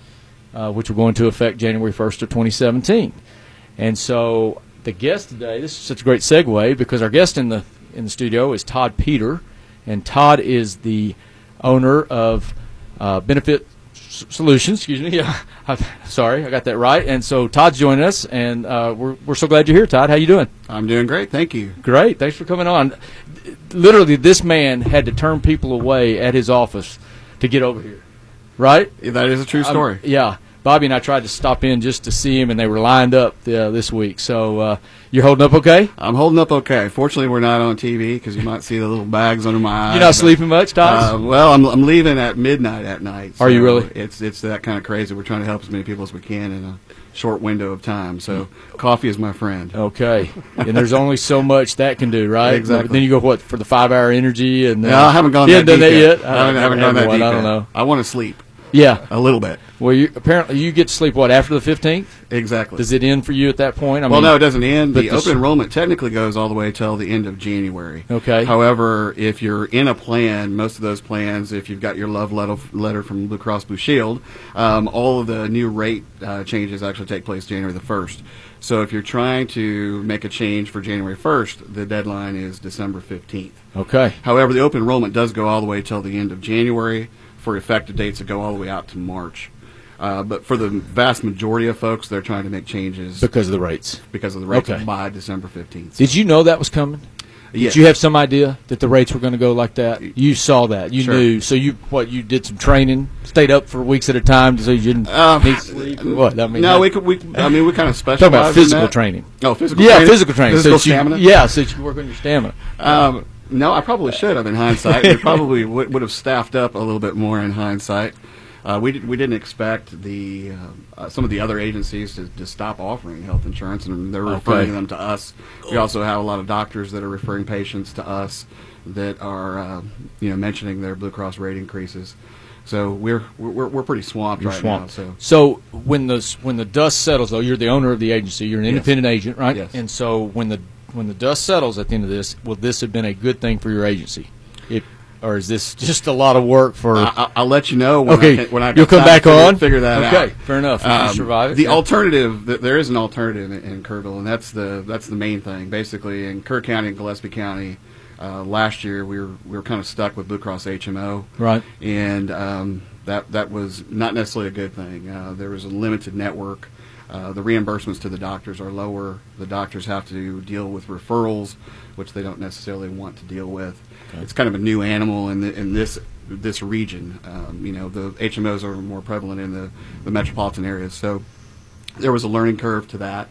uh, which will go into effect January first of twenty seventeen. And so the guest today, this is such a great segue because our guest in the in the studio is Todd Peter, and Todd is the owner of uh, Benefit S- Solutions. Excuse me, yeah, I'm sorry, I got that right. And so Todd's joining us, and uh, we're we're so glad you're here, Todd. How you doing? I'm doing great, thank you. Great, thanks for coming on. Literally, this man had to turn people away at his office to get over here, right? That is a true story. Um, yeah. Bobby and I tried to stop in just to see him, and they were lined up uh, this week. So uh, you're holding up okay? I'm holding up okay. Fortunately, we're not on T V because you might see the little bags under my eyes. You're not but, sleeping much, Todd? Uh, well, I'm I'm leaving at midnight at night. So Are you really? It's it's that kind of crazy. We're trying to help as many people as we can in a short window of time. So coffee is my friend. Okay. And there's only so much that can do, right? Exactly. Then you go, what, for the five-hour energy? And uh, No, I haven't gone you that haven't done deep that yet. yet? I haven't, I haven't gone that one. deep I don't yet. know. I want to sleep Yeah. a little bit. Well, you, apparently you get to sleep, what, after the fifteenth? Exactly. Does it end for you at that point? I well, mean, no, it doesn't end. but The this- open enrollment technically goes all the way till the end of January. Okay. However, if you're in a plan, most of those plans, if you've got your love letter, letter from Blue Cross Blue Shield, um, all of the new rate uh, changes actually take place January the first. So if you're trying to make a change for January first, the deadline is December fifteenth. Okay. However, the open enrollment does go all the way till the end of January for effective dates that go all the way out to March. Uh, but for the vast majority of folks, they're trying to make changes Because of the rates. because of the rates Okay. by December fifteenth. Did you know that was coming? Yes. Did you have some idea that the rates were going to go like that? You saw that. You Sure. knew. So you what? You did some training, stayed up for weeks at a time, so you didn't Um, need sleep. Or what? I mean, no, that- we could. We, I mean, we kind of specialize. talking about in physical that. training. Oh, physical. Yeah, training? physical training. Physical so that stamina. You, yeah, so that you can work on your stamina. Um, no, I probably should have in hindsight. We probably would, would have staffed up a little bit more in hindsight. Uh, we did, we didn't expect the uh, uh, some of the other agencies to, to stop offering health insurance, and they're referring Okay. them to us. We also have a lot of doctors that are referring patients to us that are uh, you know mentioning their Blue Cross rate increases. So we're we're we're pretty swamped You're right swamped. now. So So when the when the dust settles, though, you're the owner of the agency. You're an Yes. independent agent, right? Yes. And so when the when the dust settles at the end of this, will this have been a good thing for your agency? If, or is this just a lot of work for? I, I- I'll let you know when okay, I can, when I you'll got come time back to figure, on. figure that okay, out. Okay, fair enough. If you Um, survive it. the yeah. alternative, th- there is an alternative in, in Kerrville, and that's the that's the main thing. Basically, in Kerr County and Gillespie County, uh, last year we were we were kind of stuck with Blue Cross H M O, Right. and um, that that was not necessarily a good thing. Uh, there was a limited network. Uh, the reimbursements to the doctors are lower. The doctors have to deal with referrals, which they don't necessarily want to deal with. Okay. It's kind of a new animal in the, in this this region. Um, you know, the H M Os are more prevalent in the, the metropolitan areas, so there was a learning curve to that.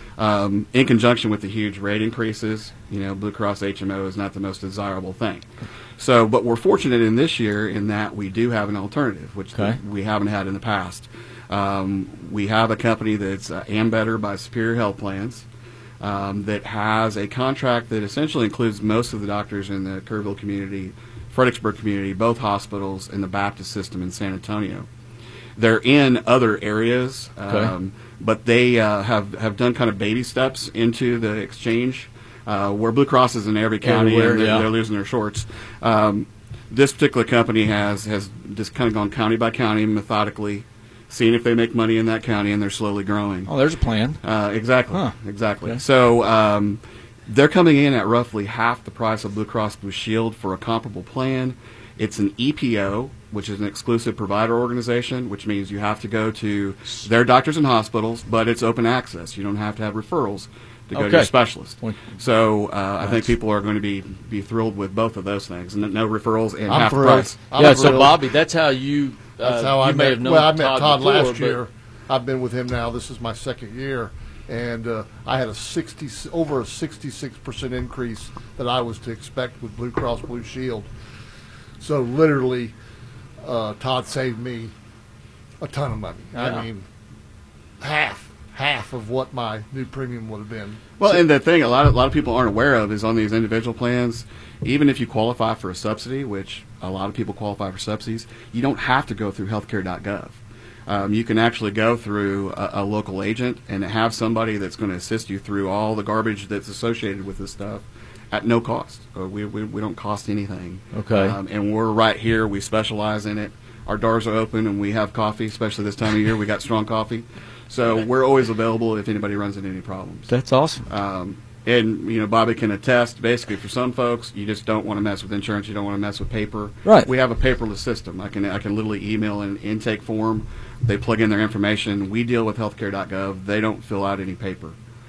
Um, in conjunction with the huge rate increases, you know, Blue Cross H M O is not the most desirable thing. So, but we're fortunate in this year in that we do have an alternative, which Okay. we haven't had in the past. Um, we have a company that's uh, Ambetter by Superior Health Plans um, that has a contract that essentially includes most of the doctors in the Kerrville community, Fredericksburg community, both hospitals, and the Baptist system in San Antonio. They're in other areas, Okay. um, but they uh, have, have done kind of baby steps into the exchange, uh, where Blue Cross is in every county Everywhere, and they're, yeah. they're losing their shorts. Um, this particular company has, has just kind of gone county by county methodically, seeing if they make money in that county, and they're slowly growing. Oh, there's a plan. Uh, exactly, Huh. exactly. Okay. So um, they're coming in at roughly half the price of Blue Cross Blue Shield for a comparable plan. It's an E P O, which is an exclusive provider organization, which means you have to go to their doctors and hospitals, but it's open access. You don't have to have referrals to go to Okay. your specialist. Well, So uh, I think nice. people are going to be, be thrilled with both of those things. No, no referrals and I'm half the thrilled. price. I'm yeah, so thrilled. Bobby, that's how you. Uh, That's how you I may met. have known Well, I met Todd, Todd, before, last but- year. I've been with him now. This is my second year, and uh, I had a sixty over a sixty-six percent increase that I was to expect with Blue Cross Blue Shield. So literally, uh, Todd saved me a ton of money. Yeah. I mean, half half of what my new premium would have been. Well, and the thing a lot of a lot of people aren't aware of is on these individual plans, even if you qualify for a subsidy, which a lot of people qualify for subsidies, you don't have to go through healthcare dot gov. Um, you can actually go through a, a local agent and have somebody that's going to assist you through all the garbage that's associated with this stuff at no cost. Uh, we, we we don't cost anything. Okay. Um, and we're right here. We specialize in it. our doors are open and we have coffee, especially this time of year. We got strong coffee. So we're always available if anybody runs into any problems. That's awesome. Um, and, you know, Bobby can attest, basically, for some folks, you just don't want to mess with insurance. You don't want to mess with paper. Right. We have a paperless system. I can I can literally email an intake form. They plug in their information. We deal with healthcare dot gov. They don't fill out any paper.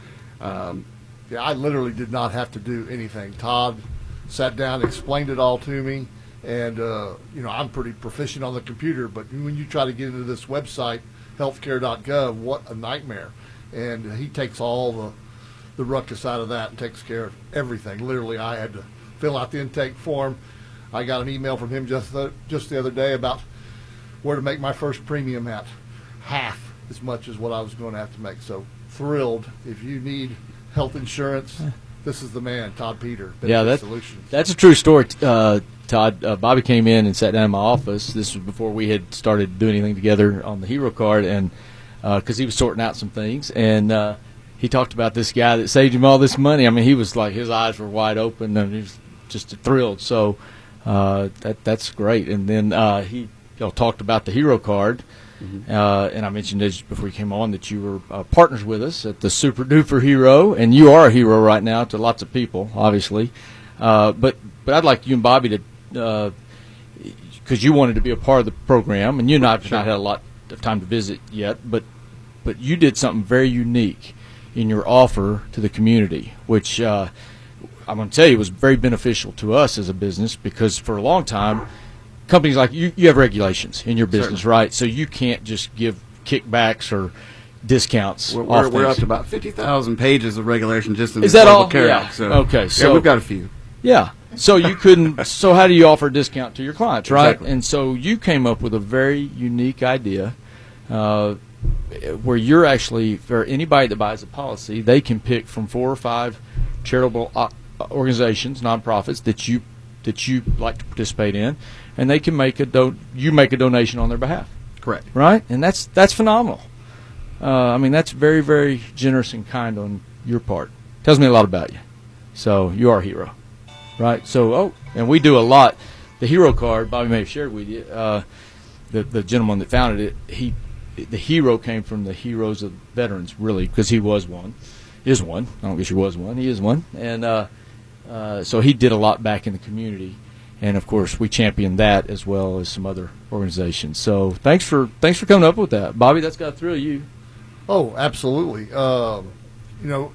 Um, Yeah, I literally did not have to do anything. Todd sat down, explained it all to me, and uh, you know, I'm pretty proficient on the computer, but when you try to get into this website, healthcare dot gov, what a nightmare. And he takes all the the ruckus out of that and takes care of everything. Literally, I had to fill out the intake form. I got an email from him just the, just the other day about where to make my first premium at. Half as much as what I was going to have to make. So thrilled. If you need health insurance, this is the man, Todd Peter. Yeah, Benefit that, Solutions. that's a true story, uh, Todd. Uh, Bobby came in and sat down in my office. This was before we had started doing anything together on the Hero Card, and because uh, he was sorting out some things, and uh, he talked about this guy that saved him all this money. I mean, he was like, his eyes were wide open, and he was just thrilled. So uh, that that's great. And then uh, he you know, talked about the Hero Card. Mm-hmm. Uh, and I mentioned this before you came on that you were uh, partners with us at the Super Duper Hero, and you are a hero right now to lots of people, obviously. Uh, but but I'd like you and Bobby to, because uh, you wanted to be a part of the program, and you and I have Sure. not had a lot of time to visit yet, but but you did something very unique in your offer to the community, which uh, I'm going to tell you was very beneficial to us as a business, because for a long time, companies like you, you have regulations in your business, Certainly. right? So you can't just give kickbacks or discounts. We're, off we're, we're up things. to about fifty thousand pages of regulation just in Is the that Affordable all? Care Yeah. Act. So, Okay, so- yeah, we've got a few. Yeah. So you couldn't. So how do you offer a discount to your clients, right? Exactly. And so you came up with a very unique idea, uh, where you're actually, for anybody that buys a policy, they can pick from four or five charitable uh, organizations, nonprofits that you that you like to participate in, and they can make a do- you make a donation on their behalf, Correct. right? And that's that's phenomenal. Uh, I mean, that's very very generous and kind on your part. Tells me a lot about you. So you are a hero. Right. So, oh, and we do a lot. The Hero Card, Bobby may have shared with you. Uh, the the gentleman that founded it, he, the hero came from the heroes of veterans, really, because he was one, is one. I don't guess he was one. He is one, and uh, uh, so he did a lot back in the community, and of course we champion that as well as some other organizations. So thanks for thanks for coming up with that, Bobby. That's got to thrill you. Oh, absolutely. Um, you know,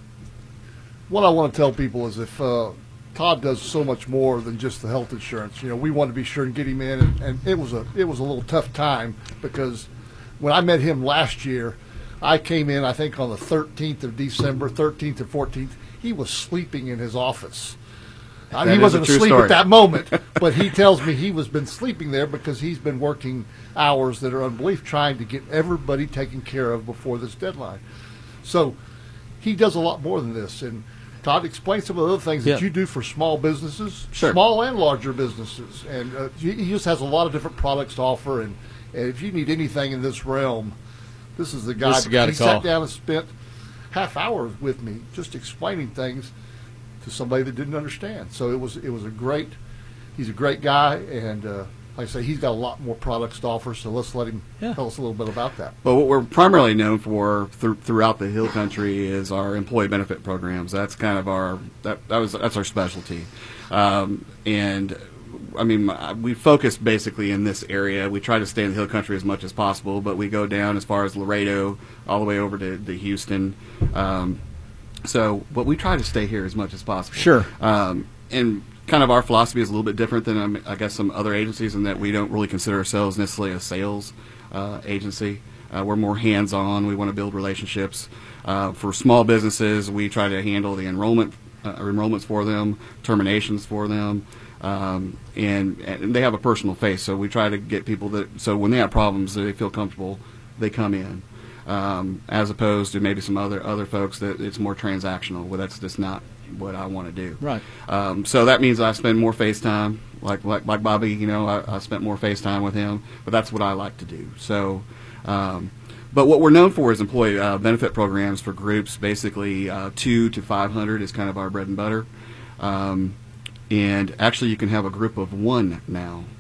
what I want to tell people is if uh, Todd does so much more than just the health insurance. You know, we wanted to be sure and get him in, and, and it was a it was a little tough time because when I met him last year, I came in I think on the thirteenth of December, thirteenth or fourteenth. He was sleeping in his office. I mean, That he is wasn't a true asleep story. at that moment, but he tells me he was been sleeping there because he's been working hours that are unbelief trying to get everybody taken care of before this deadline. So he does a lot more than this. And Todd, explain some of the other things Yeah. that you do for small businesses, Sure. small and larger businesses. And uh, he he just has a lot of different products to offer. And, and if you need anything in this realm, this is the guy. This is the guy to he call. sat down and spent half hours with me just explaining things to somebody that didn't understand. So it was it was a great. He's a great guy, and uh, like I say, he's got a lot more products to offer. So let's let him Yeah. tell us a little bit about that. But what we're primarily known for thr throughout the Hill Country is our employee benefit programs. That's kind of our that, that was that's our specialty, um, and I mean we focus basically in this area. We try to stay in the Hill Country as much as possible, but we go down as far as Laredo, all the way over to, to Houston. Um, so, but we try to stay here as much as possible. Sure. Um, and kind of our philosophy is a little bit different than um, I guess some other agencies in that we don't really consider ourselves necessarily a sales uh, agency. Uh, we're more hands-on. We want to build relationships. Uh, for small businesses, we try to handle the enrollment uh, enrollments for them, terminations for them, um, and, and they have a personal face. So we try to get people that so when they have problems, they feel comfortable, they come in. Um, as opposed to maybe some other other folks that it's more transactional. Well, that's just not what I want to do. Right. Um, so that means I spend more face time, like like like Bobby. You know, I, I spent more face time with him, but that's what I like to do. So, um, but what we're known for is employee uh, benefit programs for groups. Basically, uh, two to five hundred is kind of our bread and butter. Um, and actually, you can have a group of one now.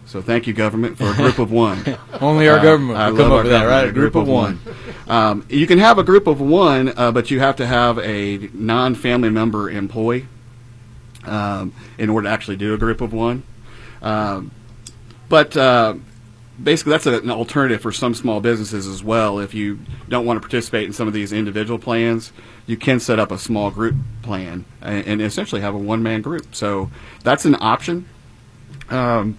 So thank you, government, for a group of one. Only our Uh, government I will love come our up with that, government, right? A group of one. Um, you can have a group of one, uh, but you have to have a non-family member employee um, in order to actually do a group of one. Um, but uh, basically, that's a, an alternative for some small businesses as well. If you don't want to participate in some of these individual plans, you can set up a small group plan and, and essentially have a one-man group. So that's an option. Um,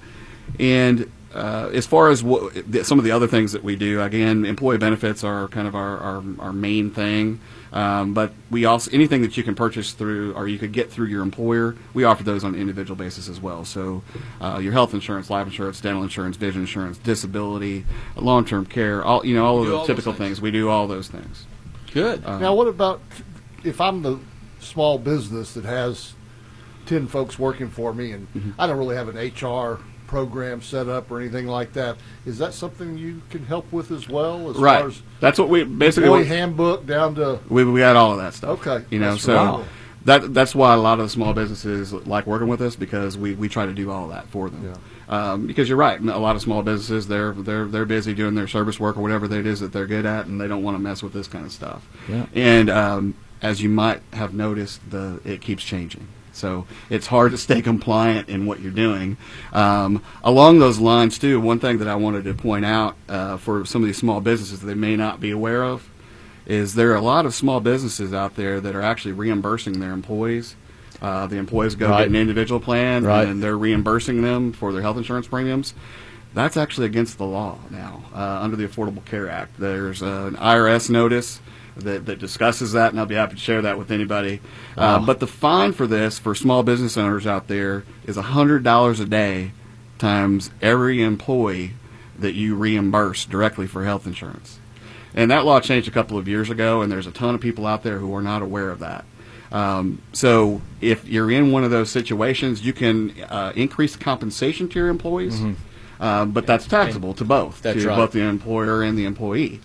and uh, as far as what, some of the other things that we do, again, employee benefits are kind of our, our, our main thing. Um, but we also, anything that you can purchase through or you could get through your employer, we offer those on an individual basis as well. So uh, your health insurance, life insurance, dental insurance, vision insurance, disability, long-term care, all you know, all of do the all typical those things. things. We do all those things. Good. Um, Now, what about if I'm the small business that has ten folks working for me, and Mm-hmm. I don't really have an H R program set up or anything like that? Is that something you can help with as well? As right. far as That's what we basically. employee what- handbook down to We we got all of that stuff. Okay. You know, That's so right. that that's why a lot of the small businesses like working with us because we, we try to do all of that for them. Yeah. Um, because you're right, a lot of small businesses they're they're they're busy doing their service work or whatever it is that they're good at, and they don't want to mess with this kind of stuff. Yeah. And um, as you might have noticed, the it keeps changing. So it's hard to stay compliant in what you're doing. Um, along those lines, too, one thing that I wanted to point out uh, for some of these small businesses that they may not be aware of is there are a lot of small businesses out there that are actually reimbursing their employees. Uh, the employees go Right. get an individual plan, Right. and they're reimbursing them for their health insurance premiums. That's actually against the law now uh, under the Affordable Care Act. There's uh, an I R S notice that, that discusses that, and I'll be happy to share that with anybody. Uh, Wow. but the fine for this for small business owners out there is one hundred dollars a day times every employee that you reimburse directly for health insurance. And that law changed a couple of years ago, and there's a ton of people out there who are not aware of that. Um, so if you're in one of those situations, you can uh, increase compensation to your employees, uh, but that's taxable to both, That's to right. both the employer and the employee.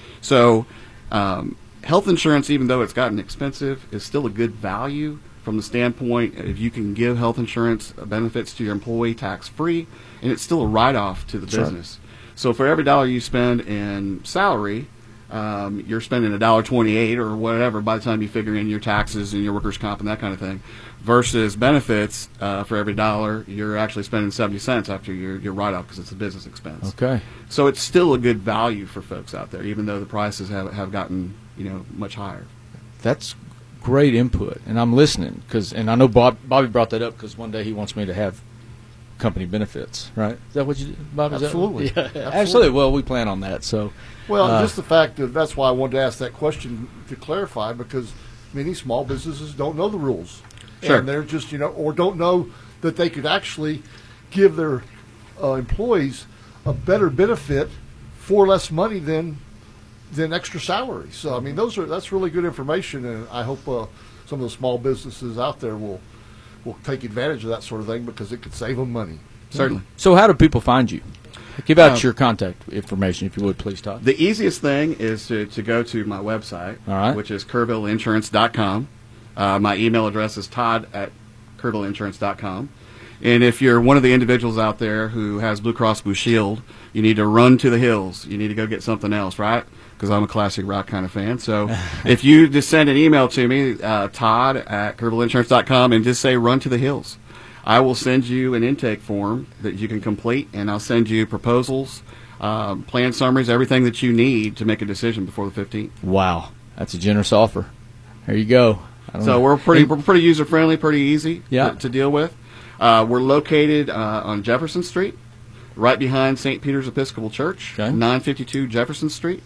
So um, health insurance, even though it's gotten expensive, is still a good value from the standpoint if you can give health insurance benefits to your employee tax-free, and it's still a write-off to the That's right. business. So for every dollar you spend in salary, um, you're spending a dollar twenty-eight or whatever by the time you figure in your taxes and your workers' comp and that kind of thing. Versus benefits, uh, for every dollar, you're actually spending seventy cents after your, your write-off because it's a business expense. Okay. So it's still a good value for folks out there, even though the prices have, have gotten you know much higher. That's great input, and I'm listening because, and I know Bob, Bobby brought that up because one day he wants me to have company benefits. Right? Is that what you, Bobby? Is that- Absolutely. yeah, Absolutely. absolutely. Well, we plan on that. So, Well, Uh, just the fact that that's why I wanted to ask that question to clarify, because many small businesses don't know the rules. Sure. And they're just, you know, or don't know that they could actually give their uh, employees a better benefit for less money than than extra salary. So, I mean, those are that's really good information, and I hope uh, some of the small businesses out there will will take advantage of that sort of thing because it could save them money. Certainly. so how do people find you? Give out Uh, your contact information, if you would, please, Todd. The easiest thing is to, to go to my website, All right. which is kerrville insurance dot com. Uh, my email address is todd at kerrville insurance dot com. And if you're one of the individuals out there who has Blue Cross Blue Shield, you need to run to the hills. You need to go get something else, right? Because I'm a classic rock kind of fan. So if you just send an email to me, uh, todd at kerrville insurance dot com, and just say run to the hills, I will send you an intake form that you can complete, and I'll send you proposals, um, plan summaries, everything that you need to make a decision before the fifteenth. Wow, that's a generous offer. There you go. I don't So know. we're pretty we're pretty user friendly, pretty easy Yeah. to, to deal with. Uh, we're located uh, on Jefferson Street, right behind Saint Peter's Episcopal Church, Okay. nine fifty-two Jefferson Street.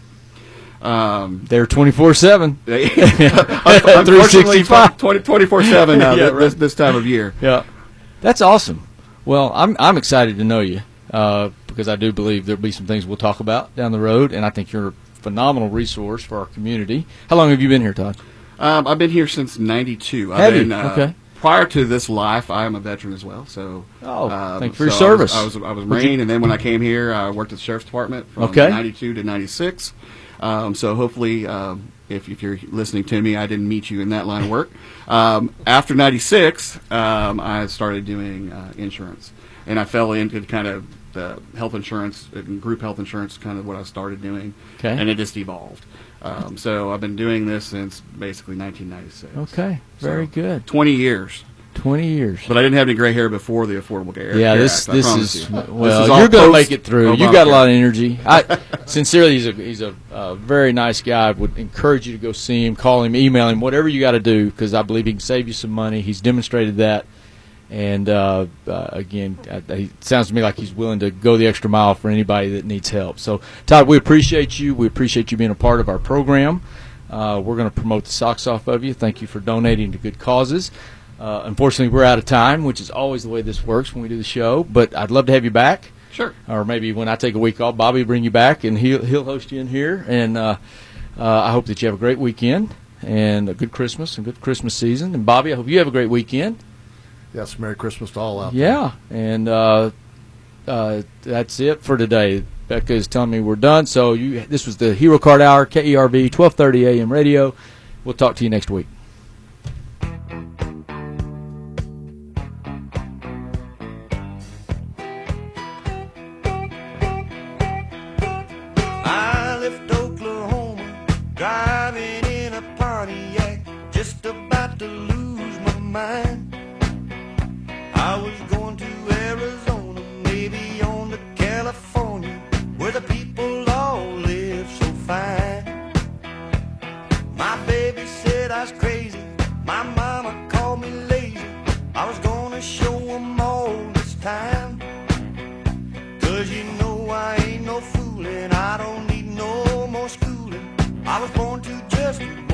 Um, They're twenty-four seven. unfortunately, three sixty-five. twenty-four seven now Yeah, th- right. this, this time of year. Yeah, that's awesome. Well, I'm I'm excited to know you uh, because I do believe there'll be some things we'll talk about down the road, and I think you're a phenomenal resource for our community. How long have you been here, Todd? Um, I've been here since ninety-two. I've Have you? been, uh, Okay. Prior to this life, I am a veteran as well. So, Oh, um, thank you for your so I was- service. I was I was, Would you- Marine, and then when I came here, I worked at the Sheriff's Department from Okay. ninety-two to ninety-six. Um, so hopefully, um, if, if you're listening to me, I didn't meet you in that line of work. Um, after ninety-six, um, I started doing uh, insurance, and I fell into kind of the health insurance and group health insurance, kind of what I started doing, Okay. and it just evolved. Um, so I've been doing this since basically nineteen ninety-six. Okay, very So, good. twenty years. Twenty years. But I didn't have any gray hair before the Affordable Care, Yeah, Care this Act, I this promise is you. well. This is all You're going to post make it through. You got a Obamacare. lot of energy. I sincerely, he's a he's a uh, very nice guy. I would encourage you to go see him, call him, email him, whatever you got to do, because I believe he can save you some money. He's demonstrated that, and uh, uh, again, uh, it sounds to me like he's willing to go the extra mile for anybody that needs help. So, Todd, we appreciate you. We appreciate you being a part of our program. Uh, we're going to promote the socks off of you. Thank you for donating to good causes. Uh, unfortunately, we're out of time, which is always the way this works when we do the show. But I'd love to have you back. Sure. Or maybe when I take a week off, Bobby will bring you back, and he'll he'll host you in here. And uh, uh, I hope that you have a great weekend and a good Christmas and good Christmas season. And Bobby, I hope you have a great weekend. Yes, Merry Christmas to all out there. Yeah, and uh, uh, that's it for today. Becca is telling me we're done. So you, this was the Hero Card Hour, K E R V, twelve thirty A M radio. We'll talk to you next week. I left Oklahoma, driving in a Pontiac, just about to lose my mind. I was going to Arizona, maybe on to California, where the people all live so fine. My baby said I was crazy, my mama called me lazy. I was gonna show them all this time. Cause you know I ain't no fooling, I don't need no more schooling. I was born to just